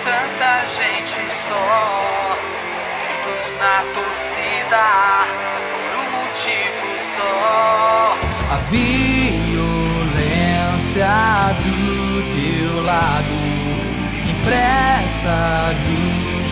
tanta gente só, todos na torcida, por um motivo só. A violência do teu lado, impressa nos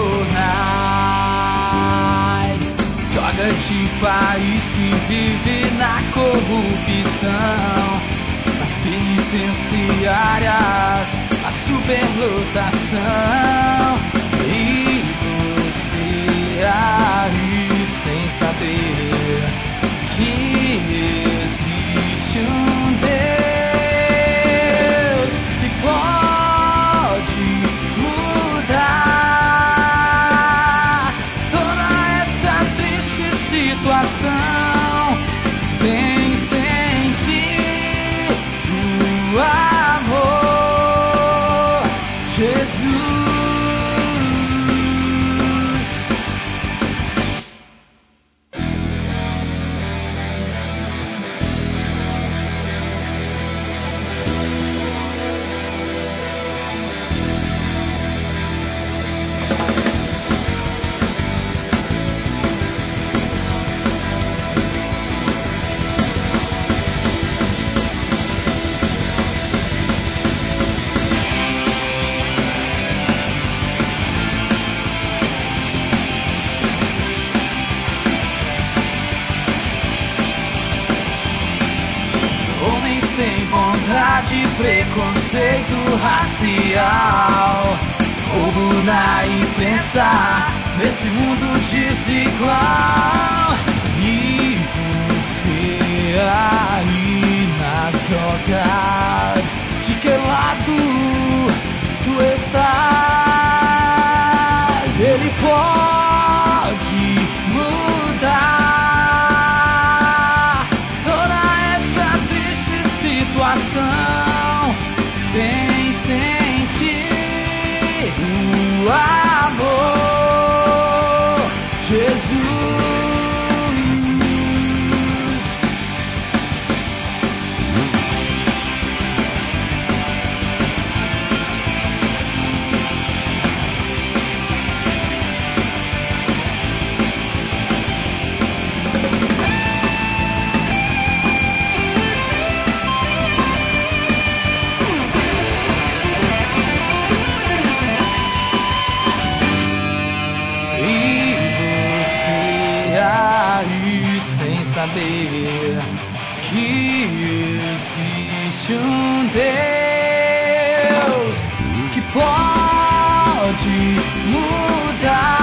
jornais, joga-te país que vive na corrupção, nas penitenciárias, a superlotação. E você aí sem saber que existe um Deus que pode mudar toda essa triste situação. Vem sentir o amor, Jesus. Sem bondade, preconceito racial, roubo na imprensa, nesse mundo desigual. E você aí nas drogas, de que lado tu estás? Ele pode mudar toda essa triste situação. Vem sentir o amor, Jesus. Saber que existe um Deus que pode mudar